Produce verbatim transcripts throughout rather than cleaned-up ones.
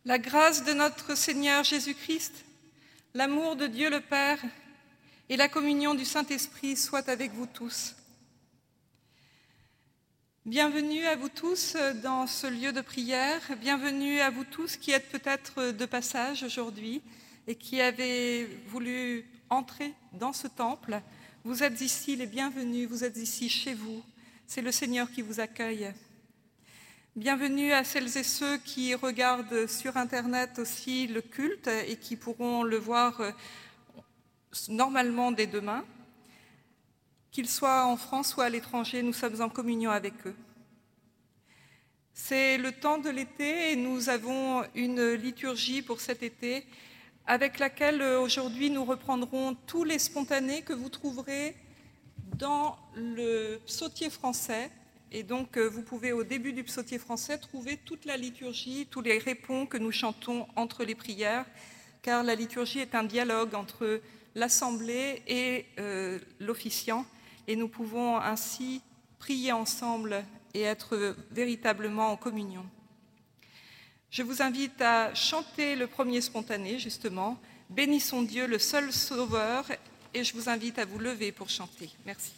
La grâce de notre Seigneur Jésus-Christ, l'amour de Dieu le Père et la communion du Saint-Esprit soient avec vous tous. Bienvenue à vous tous dans ce lieu de prière, bienvenue à vous tous qui êtes peut-être de passage aujourd'hui et qui avez voulu entrer dans ce temple. Vous êtes ici les bienvenus, vous êtes ici chez vous, c'est le Seigneur qui vous accueille. Bienvenue à celles et ceux qui regardent sur Internet aussi le culte et qui pourront le voir normalement dès demain. Qu'ils soient en France ou à l'étranger, nous sommes en communion avec eux. C'est le temps de l'été et nous avons une liturgie pour cet été avec laquelle aujourd'hui nous reprendrons tous les spontanés que vous trouverez dans le psautier français. Et donc, vous pouvez, au début du psautier français, trouver toute la liturgie, tous les répons que nous chantons entre les prières, car la liturgie est un dialogue entre l'assemblée et euh, l'officiant, et nous pouvons ainsi prier ensemble et être véritablement en communion. Je vous invite à chanter le premier spontané, justement, « Bénissons Dieu, le seul Sauveur », et je vous invite à vous lever pour chanter. Merci.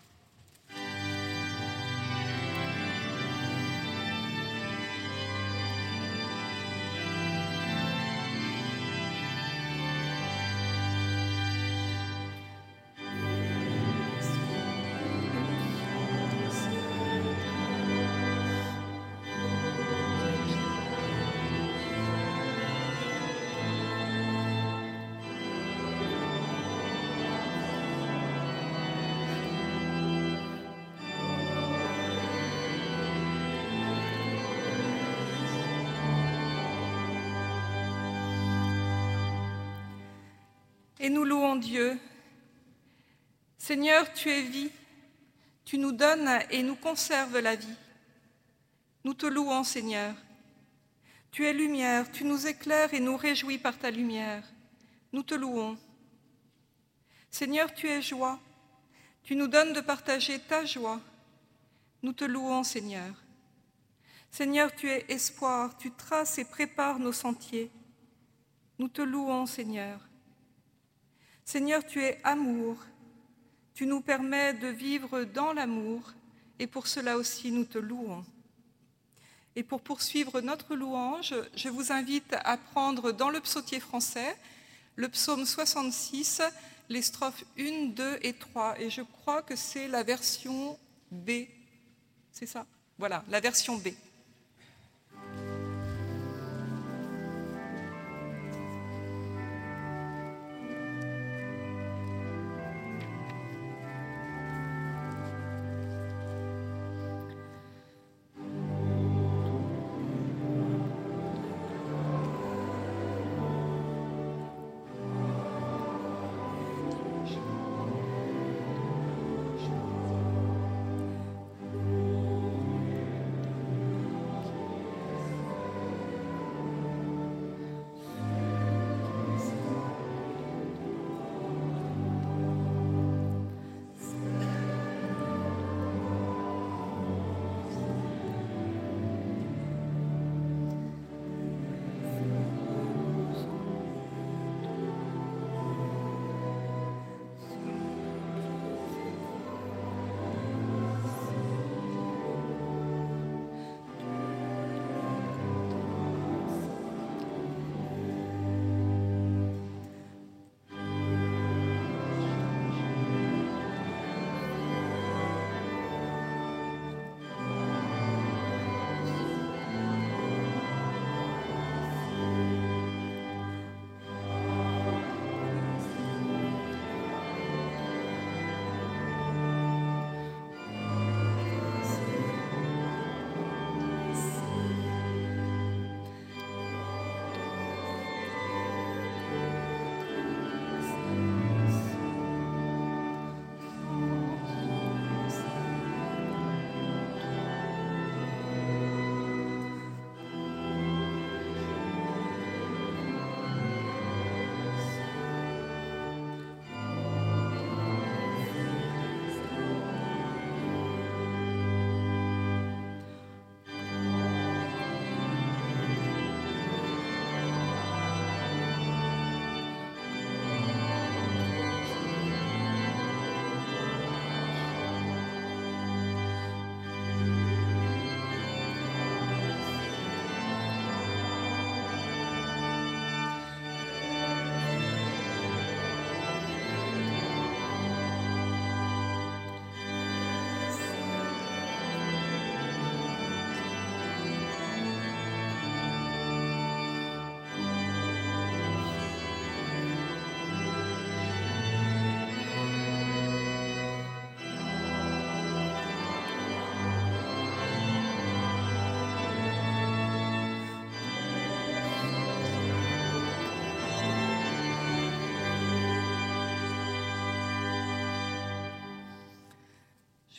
Et nous louons Dieu. Seigneur, tu es vie, tu nous donnes et nous conserves la vie. Nous te louons, Seigneur. Tu es lumière, tu nous éclaires et nous réjouis par ta lumière. Nous te louons. Seigneur, tu es joie, tu nous donnes de partager ta joie. Nous te louons, Seigneur. Seigneur, tu es espoir, tu traces et prépares nos sentiers. Nous te louons, Seigneur. Seigneur, tu es amour, tu nous permets de vivre dans l'amour et pour cela aussi nous te louons. Et pour poursuivre notre louange, je vous invite à prendre dans le psautier français le psaume soixante-six, les strophes un, deux et trois. Et je crois que c'est la version B. C'est ça? Voilà, la version B.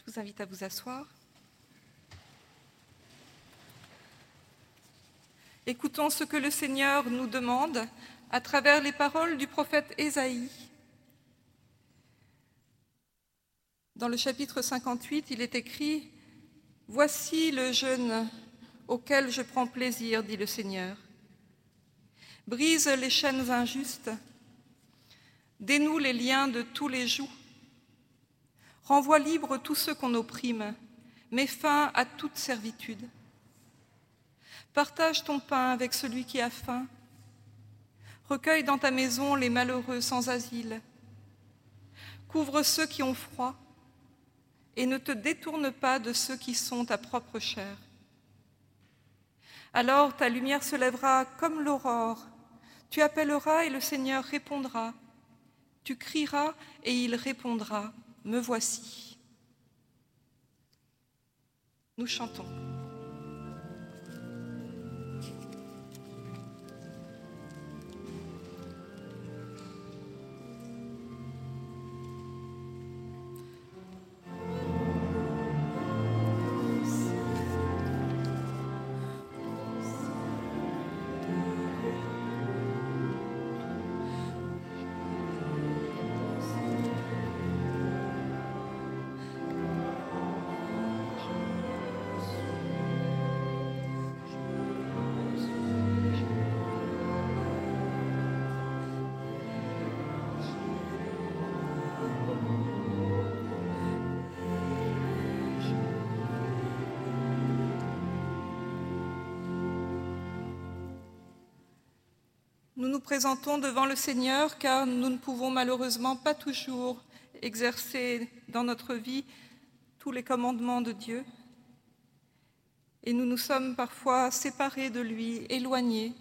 Je vous invite à vous asseoir. Écoutons ce que le Seigneur nous demande à travers les paroles du prophète Ésaïe. Dans le chapitre cinquante-huit, il est écrit « Voici le jeûne auquel je prends plaisir, dit le Seigneur. Brise les chaînes injustes, dénoue les liens de tous les jougs, renvoie libre tous ceux qu'on opprime, mets fin à toute servitude. Partage ton pain avec celui qui a faim, recueille dans ta maison les malheureux sans asile, couvre ceux qui ont froid et ne te détourne pas de ceux qui sont ta propre chair. Alors ta lumière se lèvera comme l'aurore, tu appelleras et le Seigneur répondra, tu crieras et il répondra, me voici. » Nous chantons. Nous nous présentons devant le Seigneur car nous ne pouvons malheureusement pas toujours exercer dans notre vie tous les commandements de Dieu. Et nous nous sommes parfois séparés de lui, éloignés.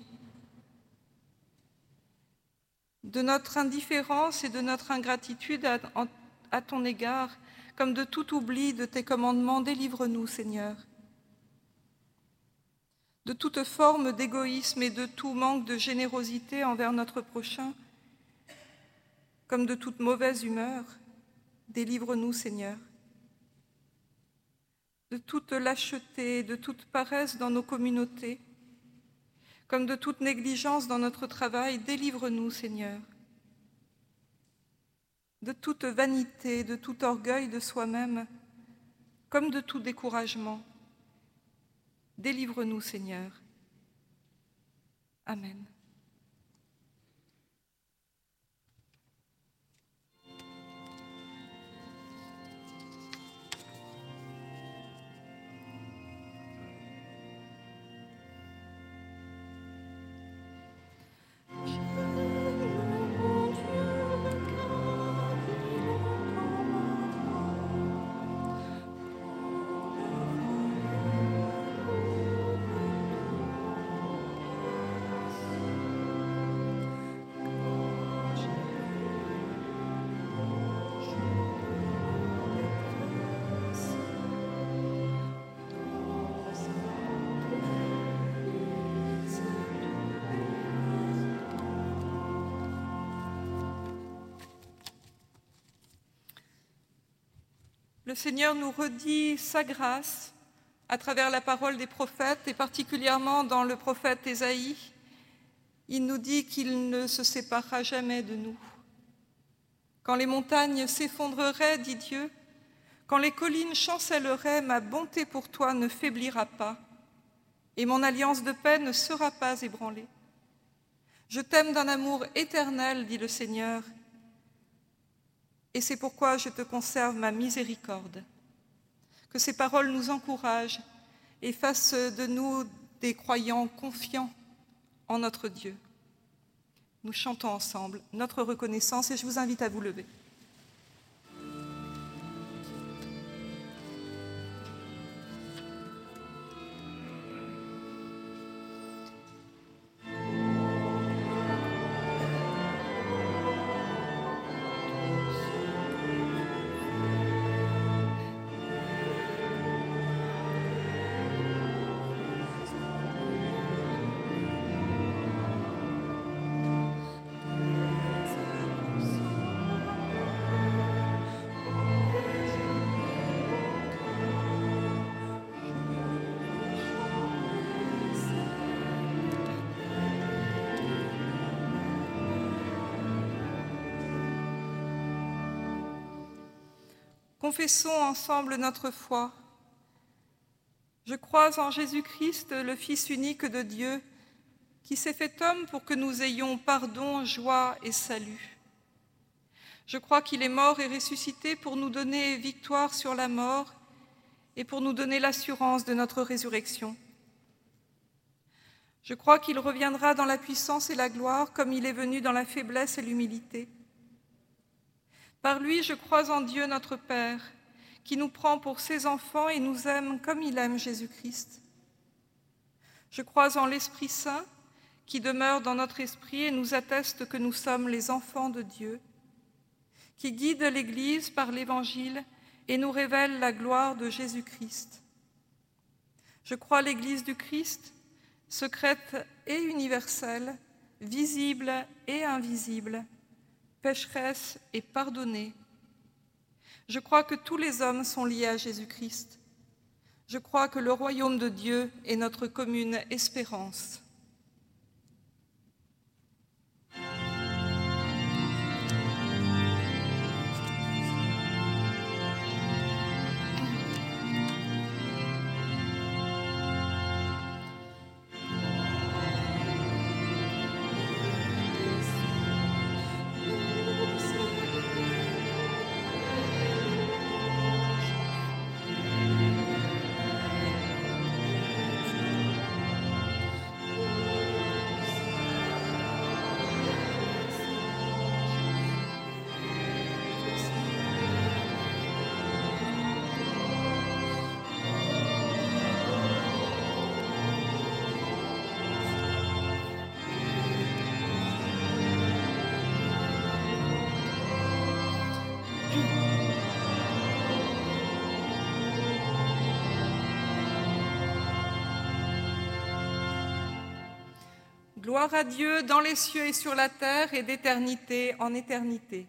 De notre indifférence et de notre ingratitude à, à ton égard, comme de tout oubli de tes commandements, délivre-nous, Seigneur. De toute forme d'égoïsme et de tout manque de générosité envers notre prochain, comme de toute mauvaise humeur, délivre-nous, Seigneur. De toute lâcheté, de toute paresse dans nos communautés, comme de toute négligence dans notre travail, délivre-nous, Seigneur. De toute vanité, de tout orgueil de soi-même, comme de tout découragement, délivre-nous, Seigneur. Amen. Le Seigneur nous redit sa grâce à travers la parole des prophètes et particulièrement dans le prophète Ésaïe. Il nous dit qu'il ne se séparera jamais de nous. Quand les montagnes s'effondreraient, dit Dieu, quand les collines chancelleraient, ma bonté pour toi ne faiblira pas et mon alliance de paix ne sera pas ébranlée. Je t'aime d'un amour éternel, dit le Seigneur, et c'est pourquoi je te conserve ma miséricorde. Que ces paroles nous encouragent et fassent de nous des croyants confiants en notre Dieu. Nous chantons ensemble notre reconnaissance et je vous invite à vous lever. Confessons ensemble notre foi. Je crois en Jésus-Christ, le Fils unique de Dieu, qui s'est fait homme pour que nous ayons pardon, joie et salut. Je crois qu'il est mort et ressuscité pour nous donner victoire sur la mort et pour nous donner l'assurance de notre résurrection. Je crois qu'il reviendra dans la puissance et la gloire comme il est venu dans la faiblesse et l'humilité. Par lui, je crois en Dieu notre Père, qui nous prend pour ses enfants et nous aime comme il aime Jésus-Christ. Je crois en l'Esprit Saint, qui demeure dans notre esprit et nous atteste que nous sommes les enfants de Dieu, qui guide l'Église par l'Évangile et nous révèle la gloire de Jésus-Christ. Je crois l'Église du Christ, secrète et universelle, visible et invisible, pécheresse et pardonnée. Je crois que tous les hommes sont liés à Jésus-Christ. Je crois que le royaume de Dieu est notre commune espérance. Gloire à Dieu dans les cieux et sur la terre et d'éternité en éternité.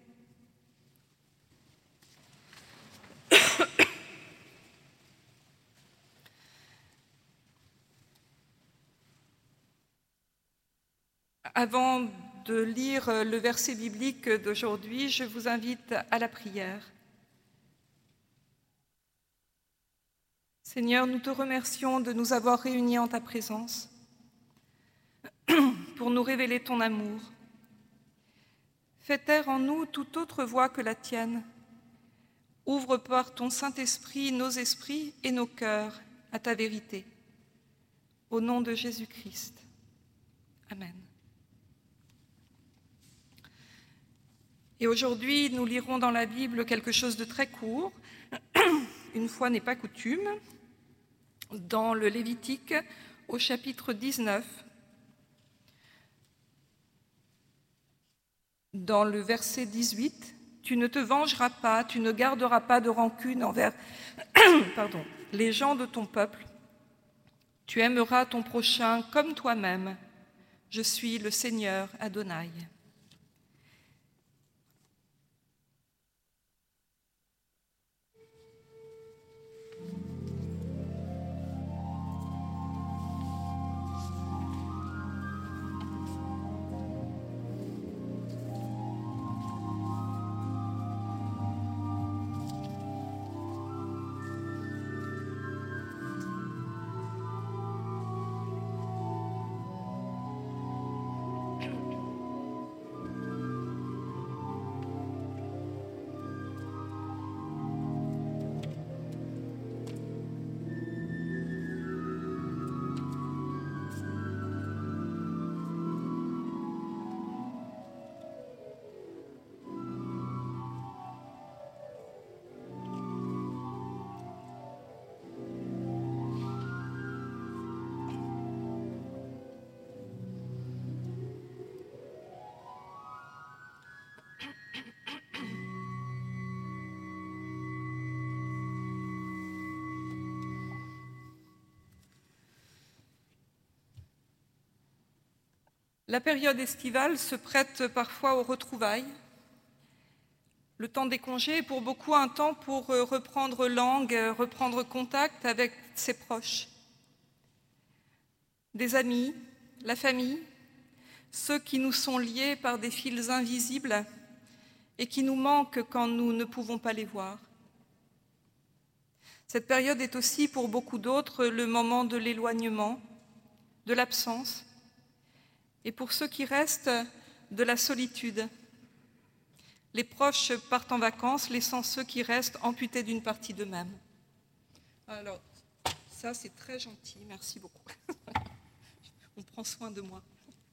Avant de lire le verset biblique d'aujourd'hui, je vous invite à la prière. Seigneur, nous te remercions de nous avoir réunis en ta présence pour nous révéler ton amour. Fais taire en nous toute autre voix que la tienne. Ouvre par ton Saint-Esprit nos esprits et nos cœurs à ta vérité. Au nom de Jésus-Christ. Amen. Et aujourd'hui, nous lirons dans la Bible quelque chose de très court, une fois n'est pas coutume, dans le Lévitique au chapitre dix-neuf, dans le verset dix-huit, « Tu ne te vengeras pas, tu ne garderas pas de rancune envers pardon, les gens de ton peuple. Tu aimeras ton prochain comme toi-même. Je suis le Seigneur Adonai. » La période estivale se prête parfois aux retrouvailles. Le temps des congés est pour beaucoup un temps pour reprendre langue, reprendre contact avec ses proches. Des amis, la famille, ceux qui nous sont liés par des fils invisibles et qui nous manquent quand nous ne pouvons pas les voir. Cette période est aussi pour beaucoup d'autres le moment de l'éloignement, de l'absence, et pour ceux qui restent, de la solitude. Les proches partent en vacances, laissant ceux qui restent amputés d'une partie d'eux-mêmes. Alors, ça c'est très gentil, merci beaucoup. On prend soin de moi.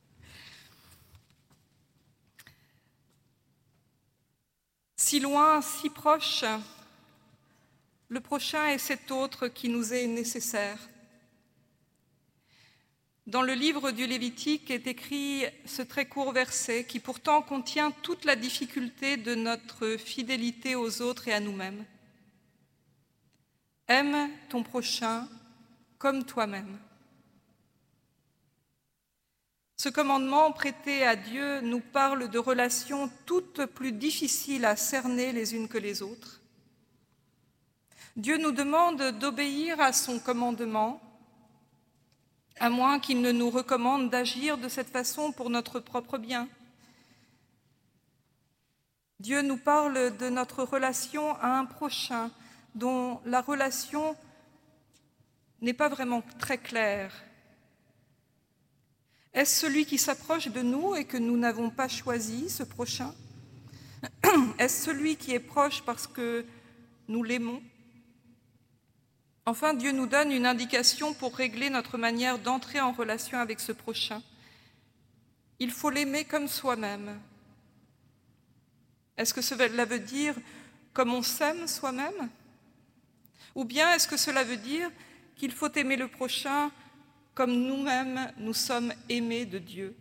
Si loin, si proche, le prochain est cet autre qui nous est nécessaire. Dans le livre du Lévitique est écrit ce très court verset qui pourtant contient toute la difficulté de notre fidélité aux autres et à nous-mêmes. Aime ton prochain comme toi-même. Ce commandement prêté à Dieu nous parle de relations toutes plus difficiles à cerner les unes que les autres. Dieu nous demande d'obéir à son commandement, à moins qu'il ne nous recommande d'agir de cette façon pour notre propre bien. Dieu nous parle de notre relation à un prochain, dont la relation n'est pas vraiment très claire. Est-ce celui qui s'approche de nous et que nous n'avons pas choisi, ce prochain? Est-ce celui qui est proche parce que nous l'aimons? Enfin, Dieu nous donne une indication pour régler notre manière d'entrer en relation avec ce prochain. Il faut l'aimer comme soi-même. Est-ce que cela veut dire comme on s'aime soi-même? Ou bien est-ce que cela veut dire qu'il faut aimer le prochain comme nous-mêmes nous sommes aimés de Dieu?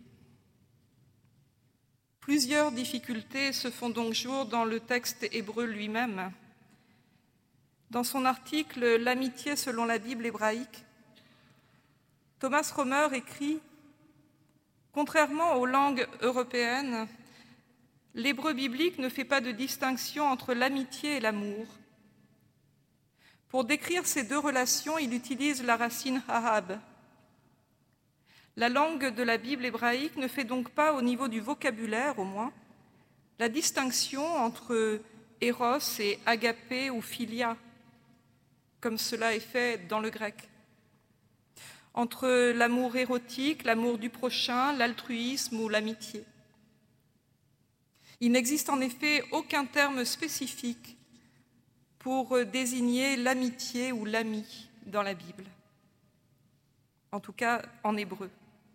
Plusieurs difficultés se font donc jour dans le texte hébreu lui-même. Dans son article « L'amitié selon la Bible hébraïque », Thomas Romer écrit « Contrairement aux langues européennes, l'hébreu biblique ne fait pas de distinction entre l'amitié et l'amour. Pour décrire ces deux relations, il utilise la racine ahab. La langue de la Bible hébraïque ne fait donc pas, au niveau du vocabulaire au moins, la distinction entre éros et agapé ou philia, comme cela est fait dans le grec, entre l'amour érotique, l'amour du prochain, l'altruisme ou l'amitié. Il n'existe en effet aucun terme spécifique pour désigner l'amitié ou l'ami dans la Bible, en tout cas en hébreu.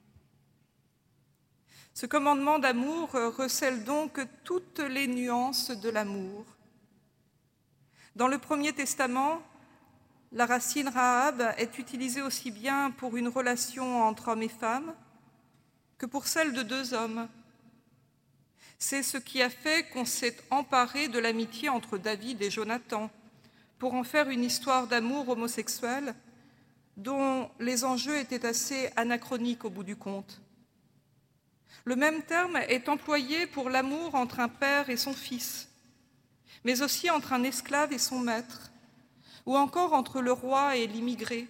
Ce commandement d'amour recèle donc toutes les nuances de l'amour. Dans le Premier Testament, la racine Rahab est utilisée aussi bien pour une relation entre hommes et femmes que pour celle de deux hommes. C'est ce qui a fait qu'on s'est emparé de l'amitié entre David et Jonathan pour en faire une histoire d'amour homosexuel dont les enjeux étaient assez anachroniques au bout du compte. Le même terme est employé pour l'amour entre un père et son fils, mais aussi entre un esclave et son maître, ou encore entre le roi et l'immigré.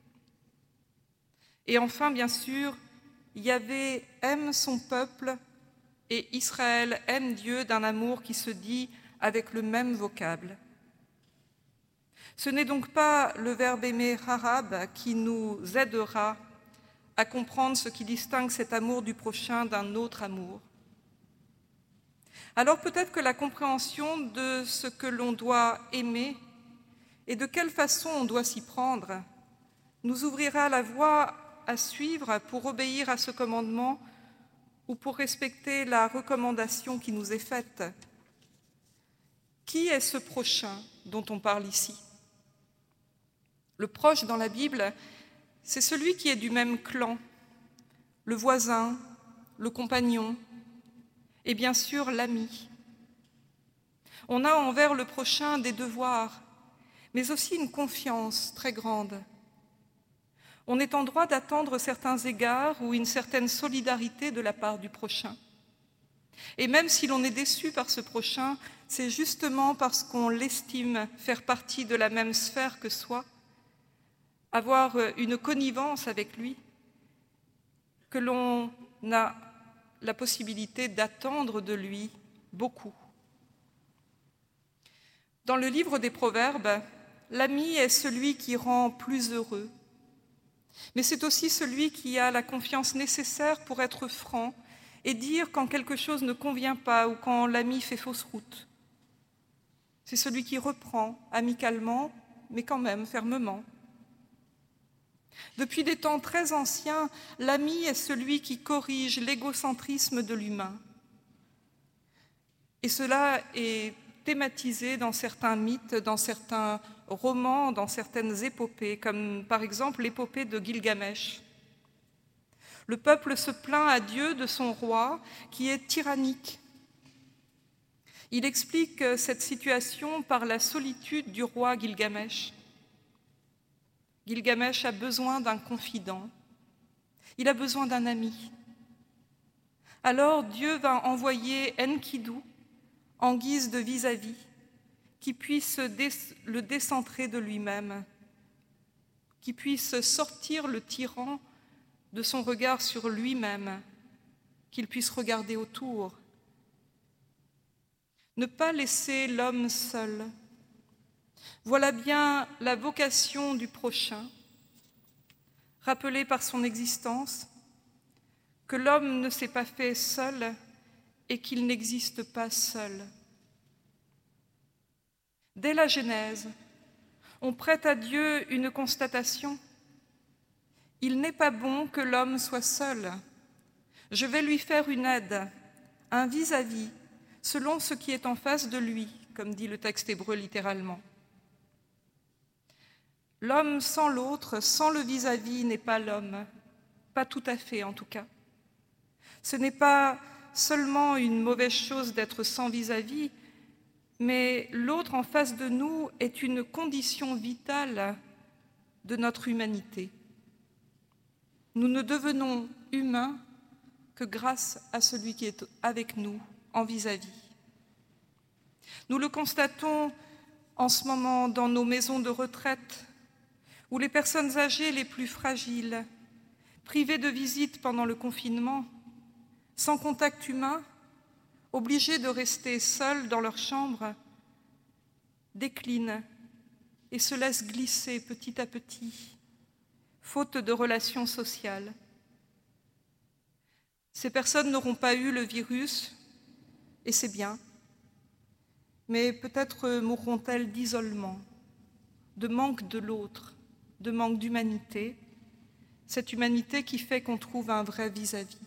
Et enfin, bien sûr, Yahvé aime son peuple et Israël aime Dieu d'un amour qui se dit avec le même vocable. Ce n'est donc pas le verbe aimer Rahab qui nous aidera à comprendre ce qui distingue cet amour du prochain d'un autre amour. Alors peut-être que la compréhension de ce que l'on doit aimer et de quelle façon on doit s'y prendre nous ouvrira la voie à suivre pour obéir à ce commandement ou pour respecter la recommandation qui nous est faite. Qui est ce prochain dont on parle ici? Le proche dans la Bible, c'est celui qui est du même clan, le voisin, le compagnon et bien sûr l'ami. On a envers le prochain des devoirs, mais aussi une confiance très grande. On est en droit d'attendre certains égards ou une certaine solidarité de la part du prochain. Et même si l'on est déçu par ce prochain, c'est justement parce qu'on l'estime faire partie de la même sphère que soi, avoir une connivence avec lui, que l'on a la possibilité d'attendre de lui beaucoup. Dans le livre des Proverbes, l'ami est celui qui rend plus heureux, mais c'est aussi celui qui a la confiance nécessaire pour être franc et dire quand quelque chose ne convient pas ou quand l'ami fait fausse route. C'est celui qui reprend amicalement, mais quand même fermement. Depuis des temps très anciens, l'ami est celui qui corrige l'égocentrisme de l'humain. Et cela est thématisé dans certains mythes, dans certains romans, dans certaines épopées, comme par exemple l'épopée de Gilgamesh. Le peuple se plaint à Dieu de son roi qui est tyrannique. Il explique cette situation par la solitude du roi Gilgamesh. Gilgamesh a besoin d'un confident, il a besoin d'un ami. Alors Dieu va envoyer Enkidu en guise de vis-à-vis, qui puisse le décentrer de lui-même, qui puisse sortir le tyran de son regard sur lui-même, qu'il puisse regarder autour. Ne pas laisser l'homme seul. Voilà bien la vocation du prochain, rappelée par son existence, que l'homme ne s'est pas fait seul et qu'il n'existe pas seul. Dès la Genèse, on prête à Dieu une constatation. Il n'est pas bon que l'homme soit seul. Je vais lui faire une aide, un vis-à-vis, selon ce qui est en face de lui, comme dit le texte hébreu littéralement. L'homme sans l'autre, sans le vis-à-vis, n'est pas l'homme, pas tout à fait en tout cas. Ce n'est pas seulement une mauvaise chose d'être sans vis-à-vis, mais l'autre en face de nous est une condition vitale de notre humanité. Nous ne devenons humains que grâce à celui qui est avec nous en vis-à-vis. Nous le constatons en ce moment dans nos maisons de retraite, où les personnes âgées les plus fragiles, privées de visite pendant le confinement, sans contact humain, obligées de rester seules dans leur chambre, déclinent et se laissent glisser petit à petit, faute de relations sociales. Ces personnes n'auront pas eu le virus, et c'est bien, mais peut-être mourront-elles d'isolement, de manque de l'autre, de manque d'humanité, cette humanité qui fait qu'on trouve un vrai vis-à-vis.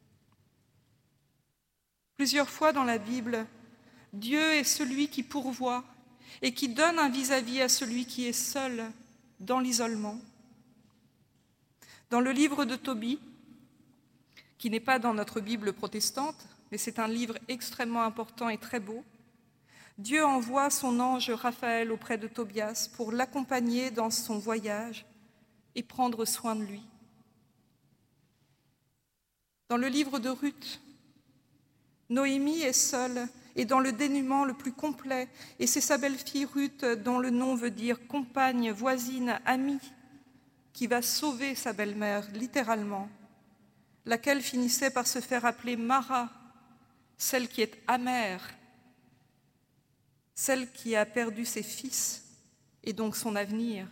Plusieurs fois dans la Bible, Dieu est celui qui pourvoit et qui donne un vis-à-vis à celui qui est seul dans l'isolement. Dans le livre de Tobie, qui n'est pas dans notre Bible protestante, mais c'est un livre extrêmement important et très beau, Dieu envoie son ange Raphaël auprès de Tobias pour l'accompagner dans son voyage et prendre soin de lui. Dans le livre de Ruth, Noémie est seule et dans le dénuement le plus complet, et c'est sa belle-fille Ruth, dont le nom veut dire compagne, voisine, amie, qui va sauver sa belle-mère, littéralement, laquelle finissait par se faire appeler Mara, celle qui est amère, celle qui a perdu ses fils et donc son avenir.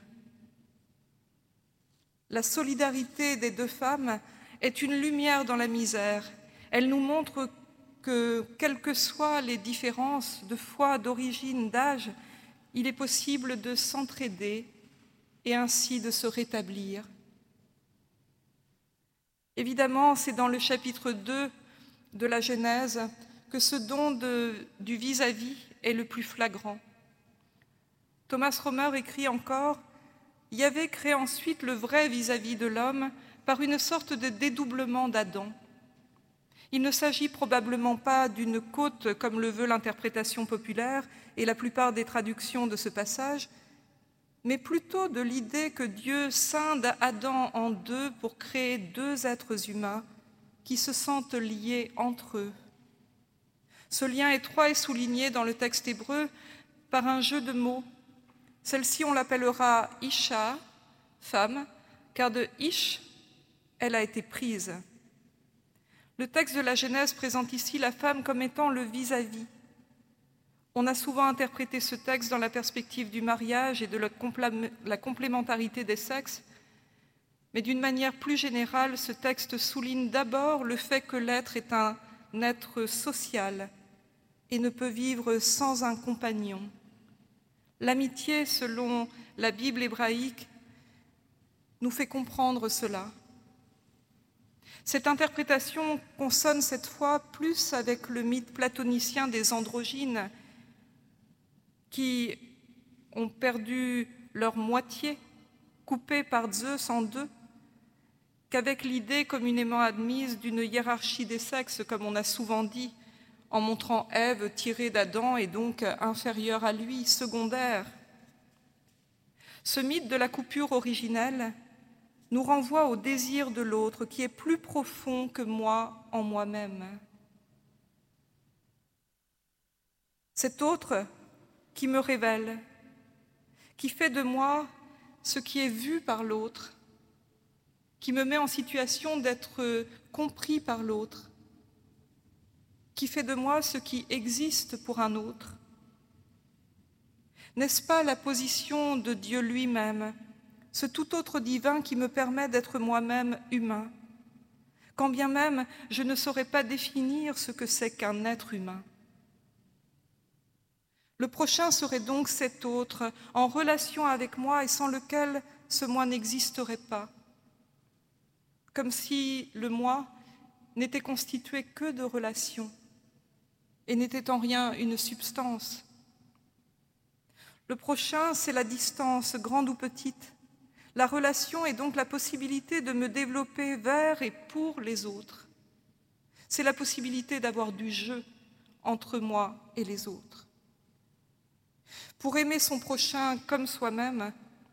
La solidarité des deux femmes est une lumière dans la misère. Elle nous montre que, quelles que soient les différences de foi, d'origine, d'âge, il est possible de s'entraider et ainsi de se rétablir. Évidemment, c'est dans le chapitre deux de la Genèse que ce don de, du vis-à-vis est le plus flagrant. Thomas Romer écrit encore « Yahvé crée ensuite le vrai vis-à-vis de l'homme par une sorte de dédoublement d'Adam. Il ne s'agit probablement pas d'une côte comme le veut l'interprétation populaire et la plupart des traductions de ce passage, mais plutôt de l'idée que Dieu scinde Adam en deux pour créer deux êtres humains qui se sentent liés entre eux. Ce lien étroit est souligné dans le texte hébreu par un jeu de mots. Celle-ci, on l'appellera Isha, femme, car de Ish, elle a été prise. Le texte de la Genèse présente ici la femme comme étant le vis-à-vis. On a souvent interprété ce texte dans la perspective du mariage et de la, complé- la complémentarité des sexes, mais d'une manière plus générale, ce texte souligne d'abord le fait que l'être est un être social et ne peut vivre sans un compagnon. L'amitié, selon la Bible hébraïque, nous fait comprendre cela. Cette interprétation consonne cette fois plus avec le mythe platonicien des androgynes qui ont perdu leur moitié, coupée par Zeus en deux, qu'avec l'idée communément admise d'une hiérarchie des sexes, comme on a souvent dit, en montrant Ève tirée d'Adam et donc inférieure à lui, secondaire. Ce mythe de la coupure originelle nous renvoie au désir de l'autre qui est plus profond que moi en moi-même. Cet autre qui me révèle, qui fait de moi ce qui est vu par l'autre, qui me met en situation d'être compris par l'autre, qui fait de moi ce qui existe pour un autre. N'est-ce pas la position de Dieu lui-même, ce tout autre divin qui me permet d'être moi-même humain, quand bien même je ne saurais pas définir ce que c'est qu'un être humain? Le prochain serait donc cet autre, en relation avec moi et sans lequel ce moi n'existerait pas, comme si le moi n'était constitué que de relations et n'était en rien une substance. Le prochain, c'est la distance, grande ou petite. La relation est donc la possibilité de me développer vers et pour les autres. C'est la possibilité d'avoir du jeu entre moi et les autres. Pour aimer son prochain comme soi-même,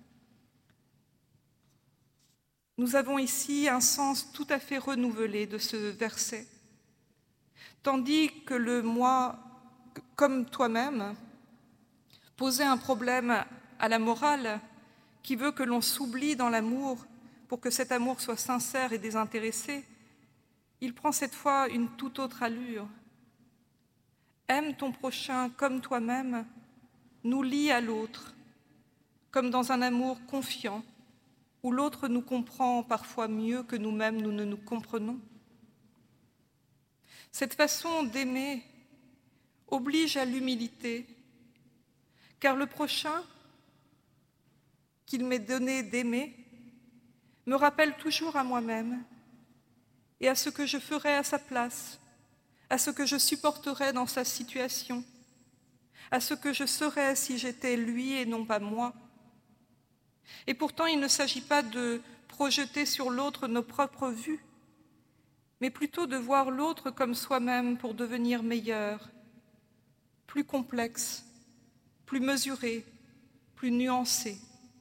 nous avons ici un sens tout à fait renouvelé de ce verset. Tandis que le « moi comme toi-même » posait un problème à la morale qui veut que l'on s'oublie dans l'amour pour que cet amour soit sincère et désintéressé, il prend cette fois une toute autre allure. Aime ton prochain comme toi-même nous lie à l'autre, comme dans un amour confiant, où l'autre nous comprend parfois mieux que nous-mêmes nous ne nous comprenons. Cette façon d'aimer oblige à l'humilité, car le prochain qu'il m'est donné d'aimer me rappelle toujours à moi-même et à ce que je ferais à sa place, à ce que je supporterais dans sa situation, à ce que je serais si j'étais lui et non pas moi. Et pourtant, il ne s'agit pas de projeter sur l'autre nos propres vues, mais plutôt de voir l'autre comme soi-même pour devenir meilleur, plus complexe, plus mesuré, plus nuancé.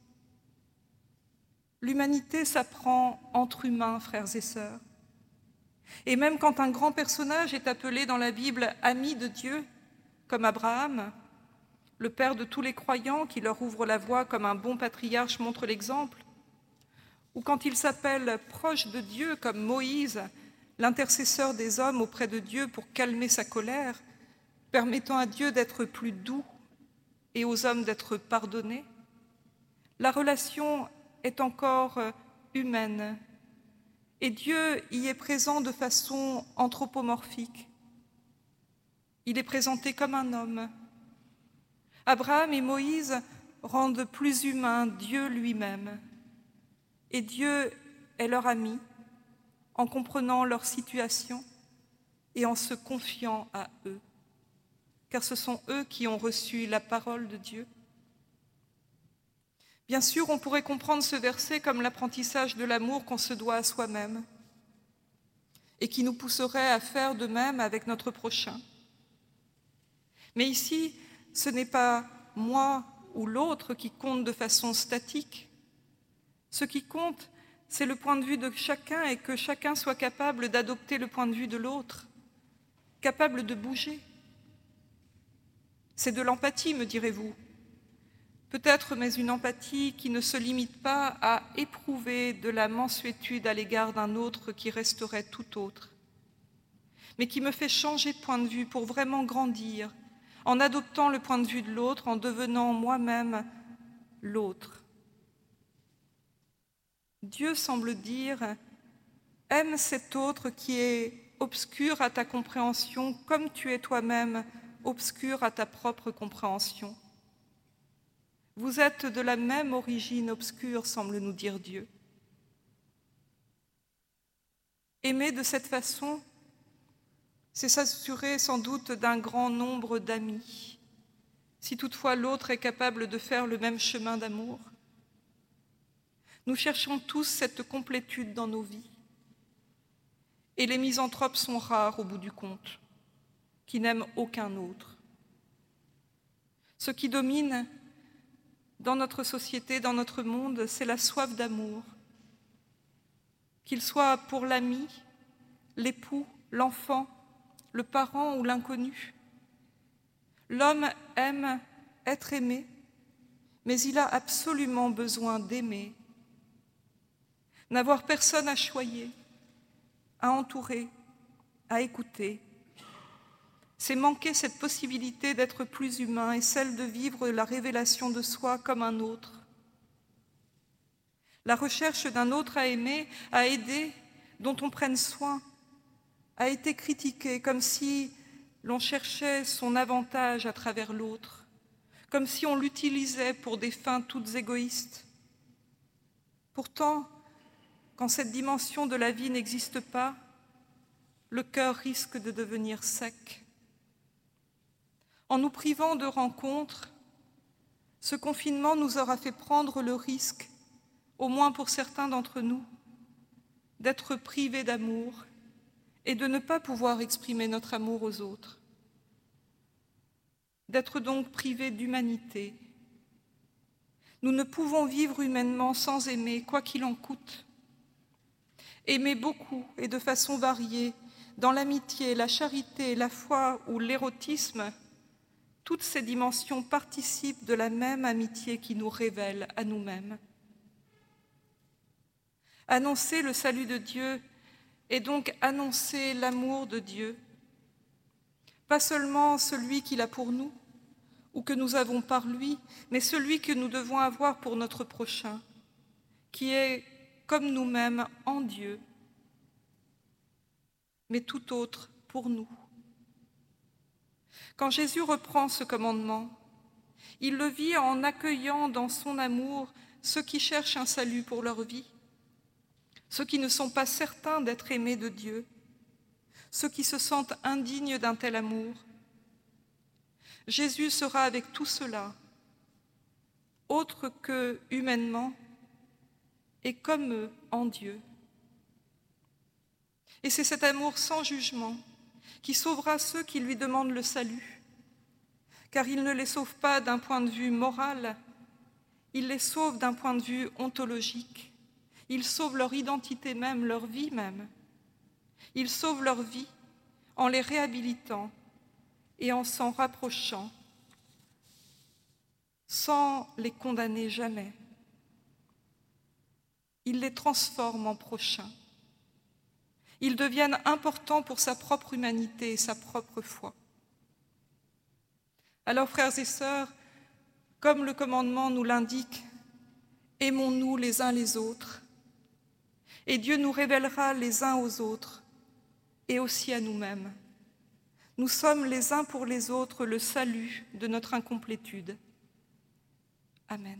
L'humanité s'apprend entre humains, frères et sœurs. Et même quand un grand personnage est appelé dans la Bible ami de Dieu, comme Abraham, le père de tous les croyants qui leur ouvre la voie comme un bon patriarche montre l'exemple, ou quand il s'appelle proche de Dieu comme Moïse, l'intercesseur des hommes auprès de Dieu pour calmer sa colère, permettant à Dieu d'être plus doux et aux hommes d'être pardonnés, la relation est encore humaine et Dieu y est présent de façon anthropomorphique. Il est présenté comme un homme. Abraham et Moïse rendent plus humain Dieu lui-même. Et Dieu est leur ami en comprenant leur situation et en se confiant à eux, car ce sont eux qui ont reçu la parole de Dieu. Bien sûr, on pourrait comprendre ce verset comme l'apprentissage de l'amour qu'on se doit à soi-même et qui nous pousserait à faire de même avec notre prochain. Mais ici, ce n'est pas moi ou l'autre qui compte de façon statique. Ce qui compte, c'est le point de vue de chacun et que chacun soit capable d'adopter le point de vue de l'autre, capable de bouger. C'est de l'empathie, me direz-vous. Peut-être, mais une empathie qui ne se limite pas à éprouver de la mansuétude à l'égard d'un autre qui resterait tout autre, mais qui me fait changer de point de vue pour vraiment grandir, en adoptant le point de vue de l'autre, en devenant moi-même l'autre. Dieu semble dire « Aime cet autre qui est obscur à ta compréhension comme tu es toi-même obscur à ta propre compréhension. Vous êtes de la même origine obscure, semble nous dire Dieu. » Aimer de cette façon, c'est s'assurer sans doute d'un grand nombre d'amis, si toutefois l'autre est capable de faire le même chemin d'amour. Nous cherchons tous cette complétude dans nos vies. Et les misanthropes sont rares au bout du compte, qui n'aiment aucun autre. Ce qui domine dans notre société, dans notre monde, c'est la soif d'amour. Qu'il soit pour l'ami, l'époux, l'enfant, le parent ou l'inconnu. L'homme aime être aimé, mais il a absolument besoin d'aimer. N'avoir personne à choyer, à entourer, à écouter. C'est manquer cette possibilité d'être plus humain et celle de vivre la révélation de soi comme un autre. La recherche d'un autre à aimer, à aider, dont on prenne soin, a été critiquée comme si l'on cherchait son avantage à travers l'autre, comme si on l'utilisait pour des fins toutes égoïstes. Pourtant, quand cette dimension de la vie n'existe pas, le cœur risque de devenir sec. En nous privant de rencontres, ce confinement nous aura fait prendre le risque, au moins pour certains d'entre nous, d'être privés d'amour et de ne pas pouvoir exprimer notre amour aux autres, d'être donc privés d'humanité. Nous ne pouvons vivre humainement sans aimer, quoi qu'il en coûte. Aimer beaucoup et de façon variée, dans l'amitié, la charité, la foi ou l'érotisme, toutes ces dimensions participent de la même amitié qui nous révèle à nous-mêmes. Annoncer le salut de Dieu est donc annoncer l'amour de Dieu, pas seulement celui qu'il a pour nous ou que nous avons par lui, mais celui que nous devons avoir pour notre prochain, qui est comme nous-mêmes en Dieu, mais tout autre pour nous. Quand Jésus reprend ce commandement, il le vit en accueillant dans son amour ceux qui cherchent un salut pour leur vie, ceux qui ne sont pas certains d'être aimés de Dieu, ceux qui se sentent indignes d'un tel amour. Jésus sera avec tout cela, autre que humainement, et comme eux en Dieu. Et c'est cet amour sans jugement qui sauvera ceux qui lui demandent le salut, car il ne les sauve pas d'un point de vue moral, il les sauve d'un point de vue ontologique. Il sauve leur identité même, leur vie même. Il sauve leur vie en les réhabilitant et en s'en rapprochant, sans les condamner jamais. Il les transforme en prochains. Ils deviennent importants pour sa propre humanité et sa propre foi. Alors, frères et sœurs, comme le commandement nous l'indique, aimons-nous les uns les autres, et Dieu nous révélera les uns aux autres et aussi à nous-mêmes. Nous sommes les uns pour les autres le salut de notre incomplétude. Amen.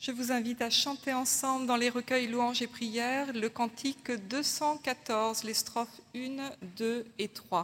Je vous invite à chanter ensemble dans les recueils louanges et prières le cantique deux cent quatorze, les strophes un, deux et trois.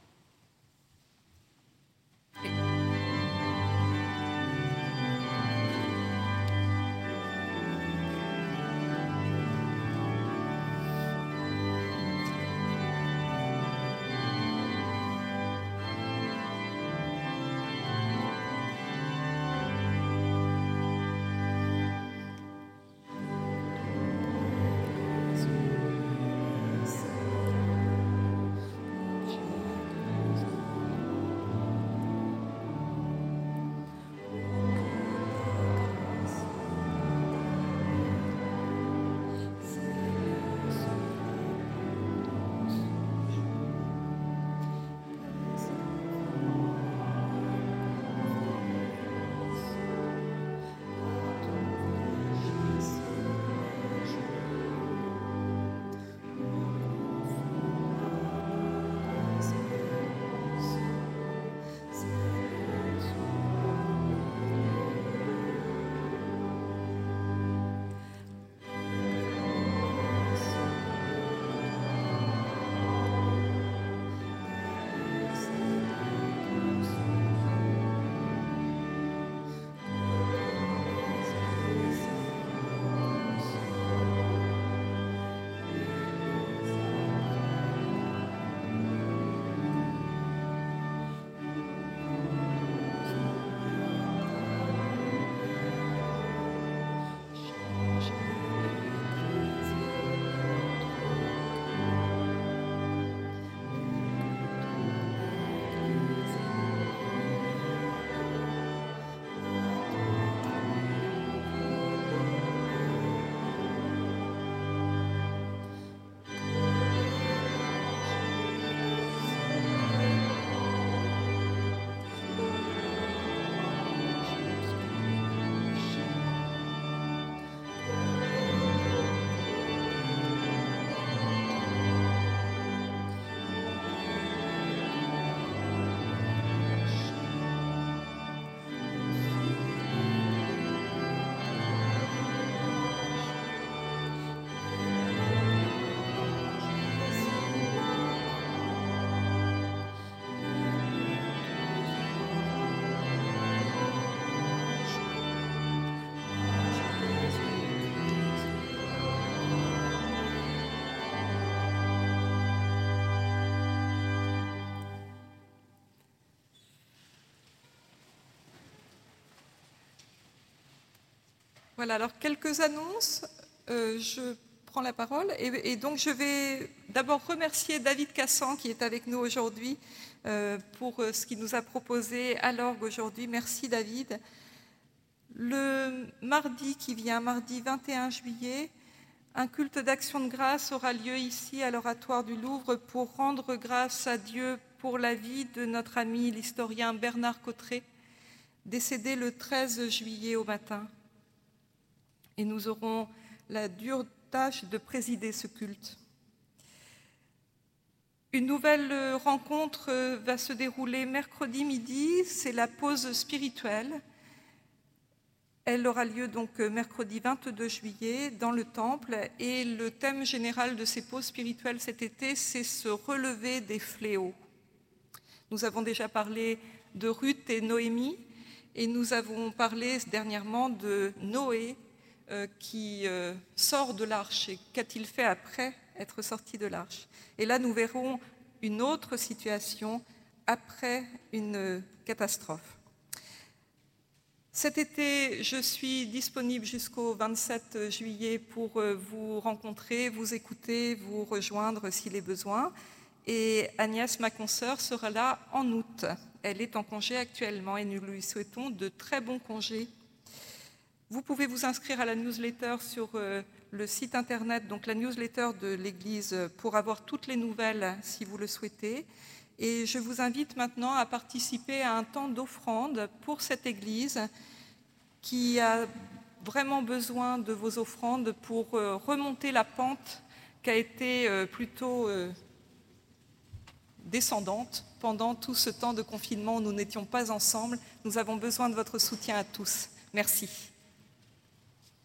Voilà, alors quelques annonces. Euh, je prends la parole et, et donc je vais d'abord remercier David Cassan qui est avec nous aujourd'hui euh, pour ce qu'il nous a proposé à l'orgue aujourd'hui. Merci David. Le mardi qui vient, mardi vingt et un juillet, un culte d'action de grâce aura lieu ici à l'Oratoire du Louvre pour rendre grâce à Dieu pour la vie de notre ami l'historien Bernard Cotteret, décédé le treize juillet au matin. Et nous aurons la dure tâche de présider ce culte. Une nouvelle rencontre va se dérouler mercredi midi, c'est la pause spirituelle. Elle aura lieu donc mercredi vingt-deux juillet dans le temple et le thème général de ces pauses spirituelles cet été, c'est se relever des fléaux. Nous avons déjà parlé de Ruth et Noémie et nous avons parlé dernièrement de Noé euh, qui euh, sort de l'arche et qu'a-t-il fait après être sorti de l'arche. Et là nous verrons une autre situation après une catastrophe. Cet été, je suis disponible jusqu'au vingt-sept juillet pour vous rencontrer, vous écouter, vous rejoindre s'il est besoin. Et Agnès, ma consoeur, sera là en août. Elle est en congé actuellement et nous lui souhaitons de très bons congés. Vous pouvez vous inscrire à la newsletter sur le site internet, donc la newsletter de l'Église, pour avoir toutes les nouvelles si vous le souhaitez. Et je vous invite maintenant à participer à un temps d'offrande pour cette Église qui a vraiment besoin de vos offrandes pour remonter la pente qui a été plutôt descendante pendant tout ce temps de confinement où nous n'étions pas ensemble. Nous avons besoin de votre soutien à tous. Merci.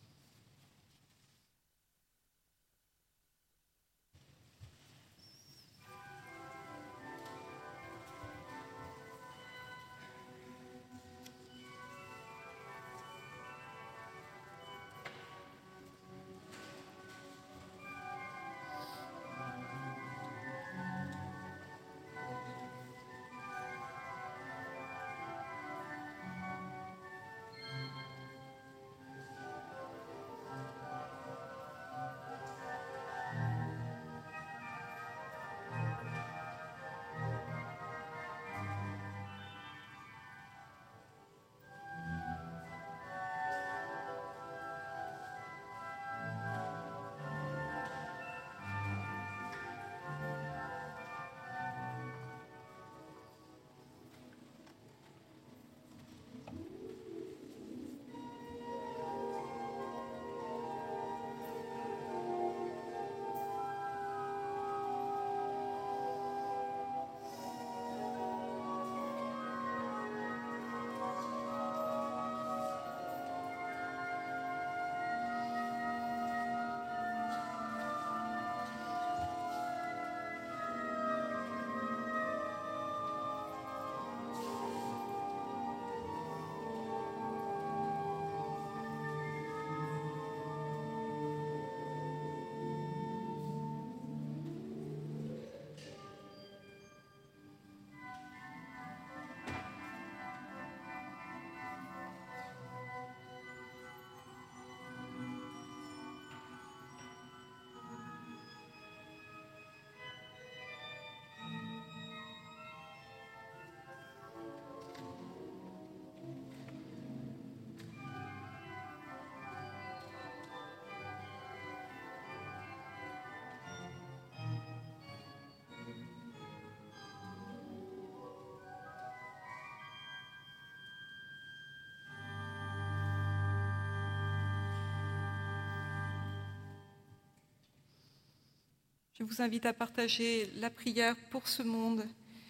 Je vous invite à partager la prière pour ce monde.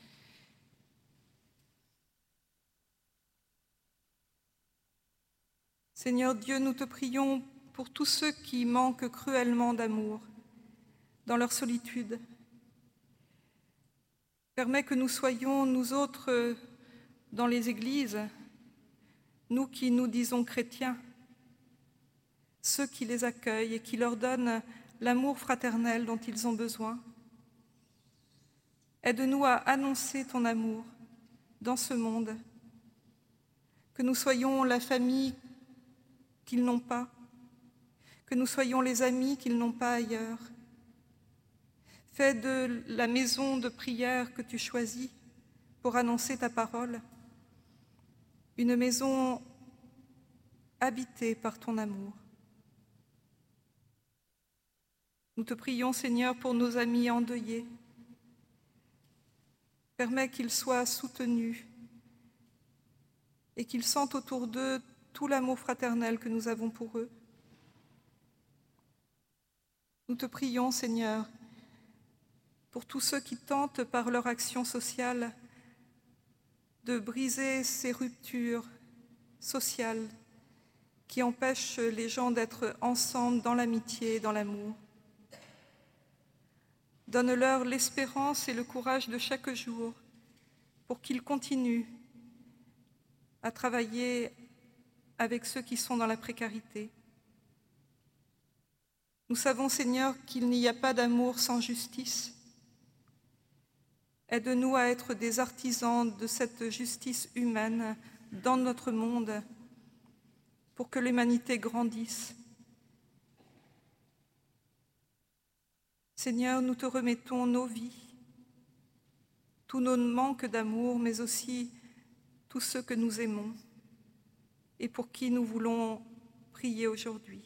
Seigneur Dieu, nous te prions pour tous ceux qui manquent cruellement d'amour dans leur solitude. Permets que nous soyons, nous autres, dans les églises, nous qui nous disons chrétiens, ceux qui les accueillent et qui leur donnent l'amour fraternel dont ils ont besoin. Aide-nous à annoncer ton amour dans ce monde, que nous soyons la famille qu'ils n'ont pas, que nous soyons les amis qu'ils n'ont pas ailleurs. Fais de la maison de prière que tu choisis pour annoncer ta parole une maison habitée par ton amour. Nous te prions, Seigneur, pour nos amis endeuillés. Permets qu'ils soient soutenus et qu'ils sentent autour d'eux tout l'amour fraternel que nous avons pour eux. Nous te prions, Seigneur, pour tous ceux qui tentent par leur action sociale de briser ces ruptures sociales qui empêchent les gens d'être ensemble dans l'amitié et dans l'amour. Donne-leur l'espérance et le courage de chaque jour pour qu'ils continuent à travailler avec ceux qui sont dans la précarité. Nous savons, Seigneur, qu'il n'y a pas d'amour sans justice. Aide-nous à être des artisans de cette justice humaine dans notre monde pour que l'humanité grandisse. Seigneur, nous te remettons nos vies, tous nos manques d'amour, mais aussi tous ceux que nous aimons et pour qui nous voulons prier aujourd'hui.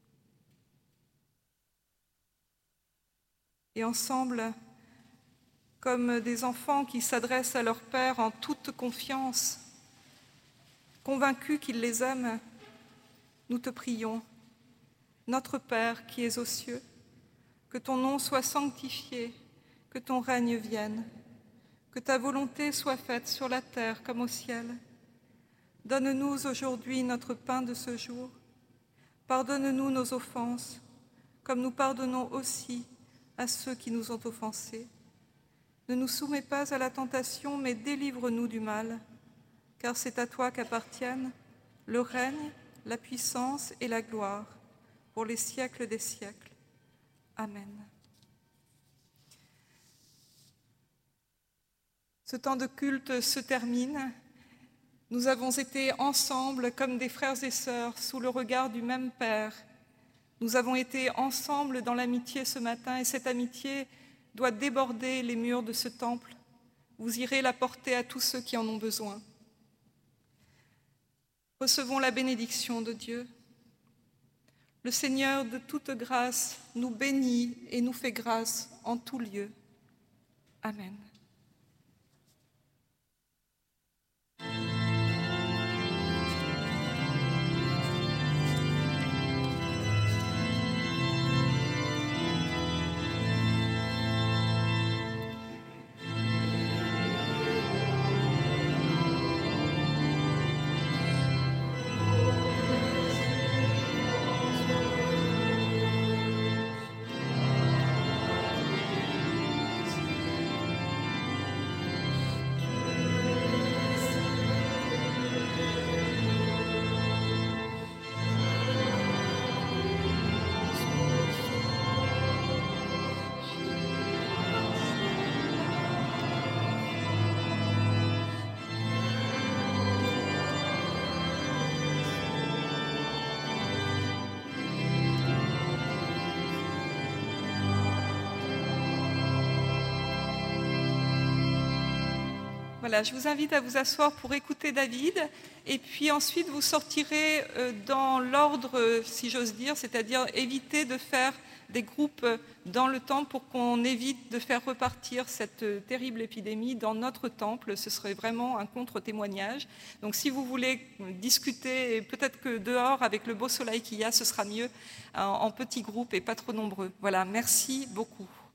Et ensemble, comme des enfants qui s'adressent à leur Père en toute confiance, convaincus qu'il les aime, nous te prions. Notre Père qui es aux cieux, que ton nom soit sanctifié, que ton règne vienne, que ta volonté soit faite sur la terre comme au ciel. Donne-nous aujourd'hui notre pain de ce jour. Pardonne-nous nos offenses, comme nous pardonnons aussi à ceux qui nous ont offensés. Ne nous soumets pas à la tentation, mais délivre-nous du mal, car c'est à toi qu'appartiennent le règne, la puissance et la gloire, pour les siècles des siècles. Amen. Ce temps de culte se termine. Nous avons été ensemble comme des frères et sœurs sous le regard du même Père. Nous avons été ensemble dans l'amitié ce matin et cette amitié doit déborder les murs de ce temple. Vous irez la porter à tous ceux qui en ont besoin. Recevons la bénédiction de Dieu. Le Seigneur de toute grâce nous bénit et nous fait grâce en tout lieu. Amen. Voilà, je vous invite à vous asseoir pour écouter David et puis ensuite vous sortirez dans l'ordre, si j'ose dire, c'est-à-dire éviter de faire des groupes dans le temple pour qu'on évite de faire repartir cette terrible épidémie dans notre temple. Ce serait vraiment un contre-témoignage. Donc si vous voulez discuter, peut-être que dehors, avec le beau soleil qu'il y a, ce sera mieux en petits groupes et pas trop nombreux. Voilà, merci beaucoup.